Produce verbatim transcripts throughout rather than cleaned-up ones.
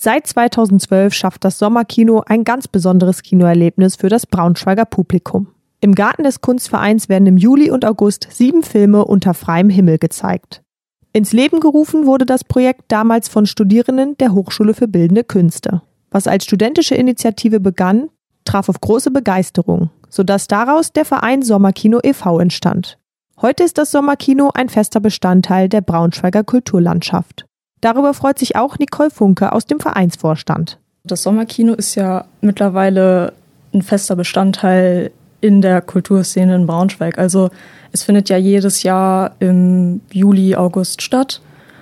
Seit zweitausendzwölf schafft das Sommerkino ein ganz besonderes Kinoerlebnis für das Braunschweiger Publikum. Im Garten des Kunstvereins werden im Juli und August sieben Filme unter freiem Himmel gezeigt. Ins Leben gerufen wurde das Projekt damals von Studierenden der Hochschule für Bildende Künste. Was als studentische Initiative begann, traf auf große Begeisterung, sodass daraus der Verein Sommerkino e V entstand. Heute ist das Sommerkino ein fester Bestandteil der Braunschweiger Kulturlandschaft. Darüber freut sich auch Nicole Funke aus dem Vereinsvorstand. Das Sommerkino ist ja mittlerweile ein fester Bestandteil in der Kulturszene in Braunschweig. Also es findet ja jedes Jahr im Juli, August statt.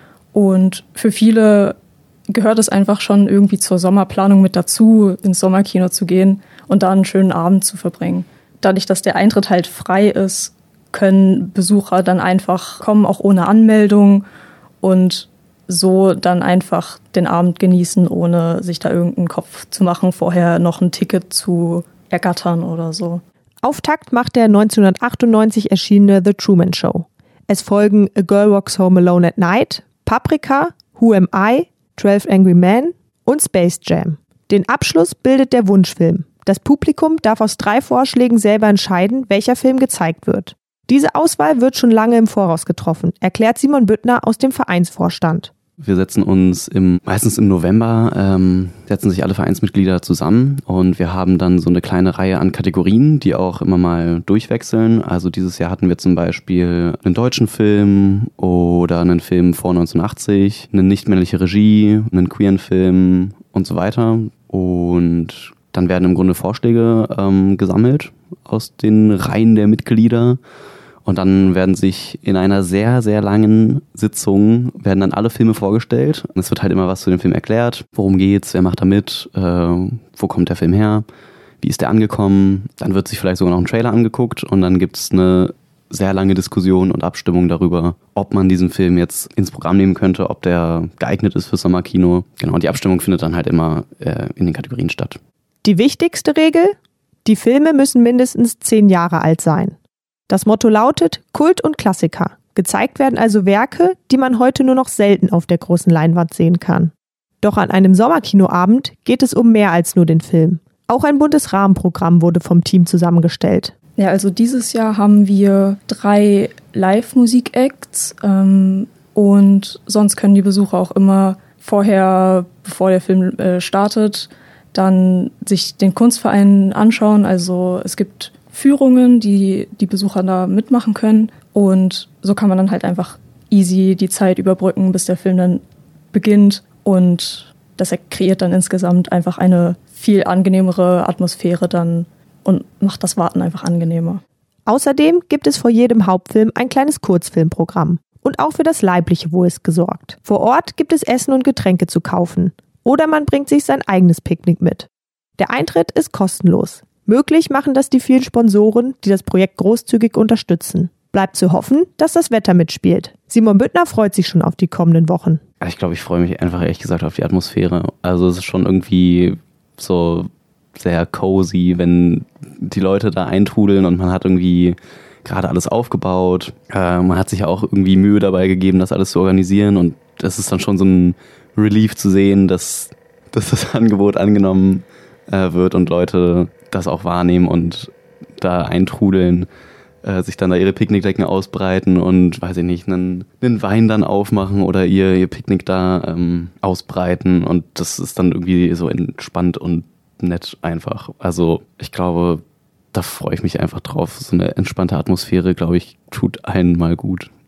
Und für viele gehört es einfach schon irgendwie zur Sommerplanung mit dazu, ins Sommerkino zu gehen und da einen schönen Abend zu verbringen. Dadurch, dass der Eintritt halt frei ist, können Besucher dann einfach kommen, auch ohne Anmeldung, und so dann einfach den Abend genießen, ohne sich da irgendeinen Kopf zu machen, vorher noch ein Ticket zu ergattern oder so. Auftakt macht der neunzehnhundertachtundneunzig erschienene The Truman Show. Es folgen A Girl Walks Home Alone at Night, Paprika, Who Am I, twelve Angry Men und Space Jam. Den Abschluss bildet der Wunschfilm. Das Publikum darf aus drei Vorschlägen selber entscheiden, welcher Film gezeigt wird. Diese Auswahl wird schon lange im Voraus getroffen, erklärt Simon Büttner aus dem Vereinsvorstand. Wir setzen uns im, meistens im November, ähm, setzen sich alle Vereinsmitglieder zusammen und wir haben dann so eine kleine Reihe an Kategorien, die auch immer mal durchwechseln. Also dieses Jahr hatten wir zum Beispiel einen deutschen Film oder einen Film vor neunzehnhundertachtzig, eine nichtmännliche Regie, einen queeren Film und so weiter. Und dann werden im Grunde Vorschläge ähm, gesammelt aus den Reihen der Mitglieder. Und dann werden sich in einer sehr, sehr langen Sitzung werden dann alle Filme vorgestellt. Und es wird halt immer was zu dem Film erklärt. Worum geht's? Wer macht da mit? Äh, wo kommt der Film her? Wie ist der angekommen? Dann wird sich vielleicht sogar noch ein Trailer angeguckt. Und dann gibt's eine sehr lange Diskussion und Abstimmung darüber, ob man diesen Film jetzt ins Programm nehmen könnte, ob der geeignet ist fürs Sommerkino. Genau, und die Abstimmung findet dann halt immer äh, in den Kategorien statt. Die wichtigste Regel? Die Filme müssen mindestens zehn Jahre alt sein. Das Motto lautet Kult und Klassiker. Gezeigt werden also Werke, die man heute nur noch selten auf der großen Leinwand sehen kann. Doch an einem Sommerkinoabend geht es um mehr als nur den Film. Auch ein buntes Rahmenprogramm wurde vom Team zusammengestellt. Ja, also dieses Jahr haben wir drei Live-Musik-Acts ähm, und sonst können die Besucher auch immer vorher, bevor der Film äh, startet, dann sich den Kunstverein anschauen. Also es gibt Führungen, die die Besucher da mitmachen können, und so kann man dann halt einfach easy die Zeit überbrücken, bis der Film dann beginnt, und das kreiert dann insgesamt einfach eine viel angenehmere Atmosphäre dann und macht das Warten einfach angenehmer. Außerdem gibt es vor jedem Hauptfilm ein kleines Kurzfilmprogramm, und auch für das leibliche Wohl ist gesorgt. Vor Ort gibt es Essen und Getränke zu kaufen oder man bringt sich sein eigenes Picknick mit. Der Eintritt ist kostenlos. Möglich machen das die vielen Sponsoren, die das Projekt großzügig unterstützen. Bleibt zu hoffen, dass das Wetter mitspielt. Simon Büttner freut sich schon auf die kommenden Wochen. Ich glaube, ich freue mich einfach ehrlich gesagt auf die Atmosphäre. Also es ist schon irgendwie so sehr cozy, wenn die Leute da eintrudeln und man hat irgendwie gerade alles aufgebaut. Äh, man hat sich auch irgendwie Mühe dabei gegeben, das alles zu organisieren, und das ist dann schon so ein Relief zu sehen, dass, dass das Angebot angenommen äh, wird und Leute das auch wahrnehmen und da eintrudeln, äh, sich dann da ihre Picknickdecken ausbreiten und, weiß ich nicht, einen, einen Wein dann aufmachen oder ihr, ihr Picknick da ähm, ausbreiten, und das ist dann irgendwie so entspannt und nett einfach. Also ich glaube, da freue ich mich einfach drauf. So eine entspannte Atmosphäre, glaube ich, tut einen mal gut.